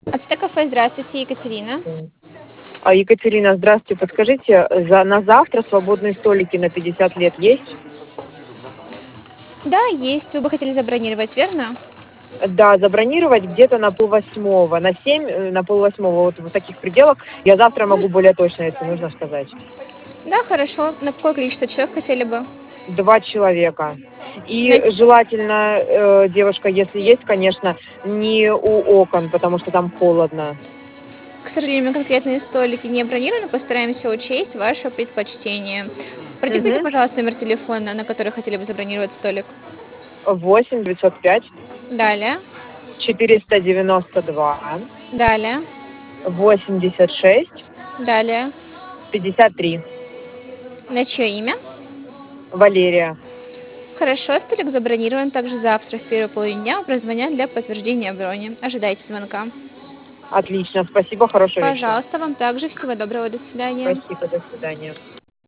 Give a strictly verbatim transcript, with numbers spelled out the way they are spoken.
Ацтек-кафе, здравствуйте, Екатерина. А, Екатерина, здравствуйте. Подскажите, за на завтра свободные столики на пятьдесят лет есть? Да, есть. Вы бы хотели забронировать, верно? Да, забронировать где-то на полвосьмого, на семь, э, на полвосьмого, вот в таких пределах. Я завтра могу более точно, если нужно сказать. Да, хорошо. На какое количество человек хотели бы? Два человека. И На- желательно, э, девушка, если есть, конечно, не у окон, потому что там холодно. К сожалению, мы конкретные столики не бронированы, постараемся учесть ваше предпочтение. Продиктуйте, Угу. пожалуйста, номер телефона, на который хотели бы забронировать столик. восемь девятьсот пять Далее, четыреста девяносто два далее, восемьдесят шесть далее. пятьдесят три. На чье имя? Валерия. Хорошо, столик забронирован также завтра в первой половине дня. Прозвонят для подтверждения брони. Ожидайте звонка. Отлично. Спасибо. Хорошего вечера. Пожалуйста, вам также всего доброго, до свидания. Спасибо. До свидания.